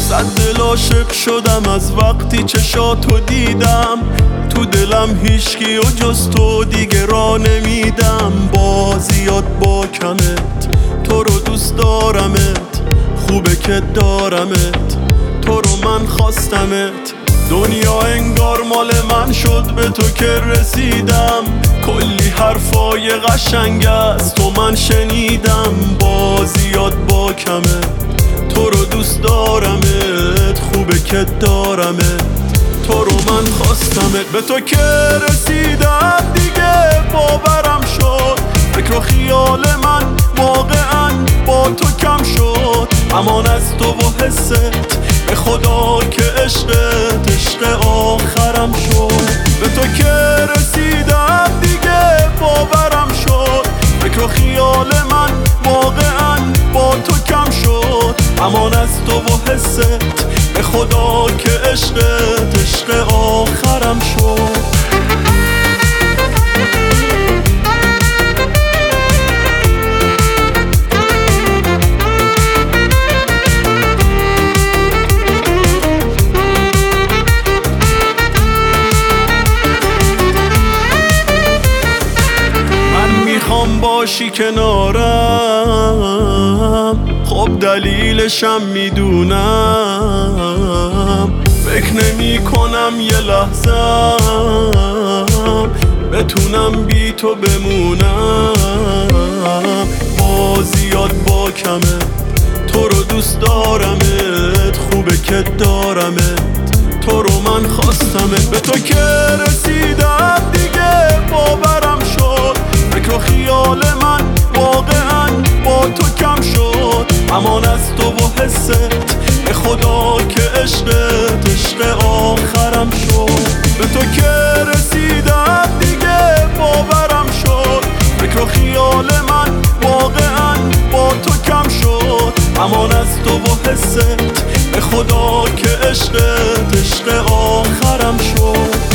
صد دل عاشق شدم از وقتی چشاتو دیدم، تو دلم هیچکی و جز تو دیگه را نمیدم. بازیات با کمت، تو رو دوست دارمت، خوبه که دارمت، تو رو من خواستمت. دنیا انگار مال من شد به تو که رسیدم، کلی حرفای قشنگ از تو من شنیدم. بازیات با کمت، تو رو دوست دارمت، خوبه که دارمت، تو رو من خواستمت. به تو که رسیدم دیگه باورم شد، فکر و خیال من واقعا با تو کم شد. امان از تو و حست، به خدا که عشقت عشق آخرم شد. به تو که رسیدم دیگه باورم شد، فکر و خیال من واقعا با تو کم شد. امان از تو و حست، به خدا که عشقت عشق آخرم شد. باشی کنارم، خب دلیلشم میدونم. فکر نمی کنم یه لحظه بتونم بی تو بمونم. بازیات با کمه، تو رو دوست دارمت، خوبه که دارمت، تو رو من خواستمت. به تو که رسیدم دیگه باورم شد، فکر و خیال من واقعا با تو کم شد. امان از تو و حست، به خدا که عشقت عشق آخرم شد. به تو که رسیدم دیگه باورم شد، فکر و خیال من واقعا با تو کم شد. امان از تو و حست، به خدا که عشقت عشق آخرم شد.